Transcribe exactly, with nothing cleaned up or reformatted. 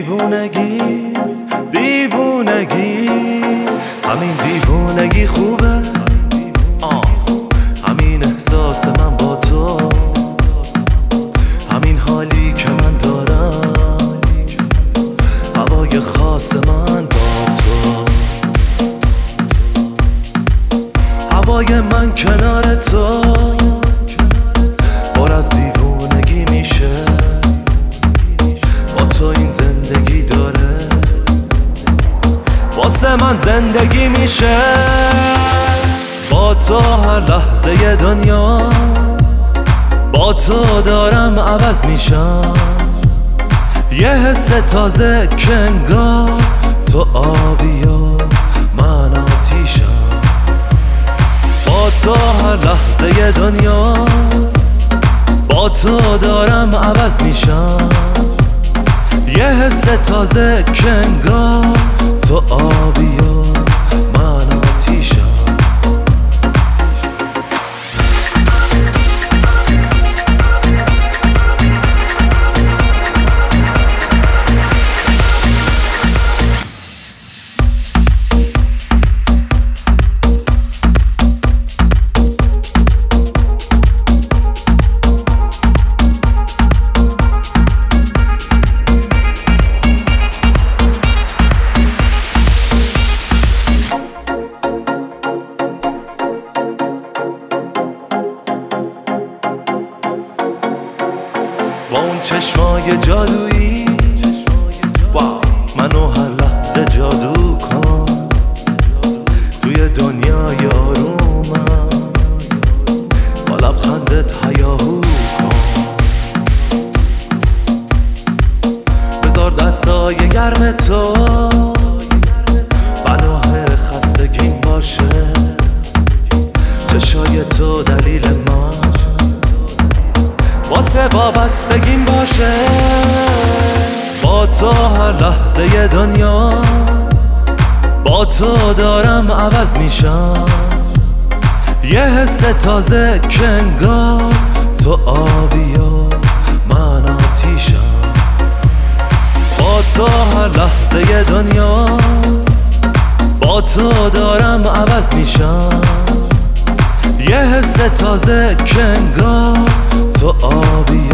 دیوونگی دیوونگی همین دیوونگی خوبه، آه. همین احساس من با تو، همین حالی که من دارم، هوای خاص من با تو، هوای من کنار تو پر از دیوونگی میشه. با تو این زندگی داره، واسه من زندگی میشه. با تو هر لحظه دنیاست، با تو دارم عوض میشم. یه حس تازه که انگار تو آبی و من آتیشم. با تو هر لحظه دنیاست، با تو دارم عوض میشم. یه حس تازه که انگار تو آبی و من آتیشم. با اون چشمای جادویی، واو، منو هر لحظه جادو کن. توی دنیای آرومم با لبخندت هیاهو کن. بذار دستای گرم تو پناه خستگیم باشه. چشای تو دلیل من واسه وابستگیم باشه. با تو هر لحظه دنیاست، با تو دارم عوض میشم. یه حس تازه که انگار تو آبی و من آتیشم. با تو هر لحظه دنیاست، با تو دارم عوض میشم. یه حس تازه که انگار تو آبی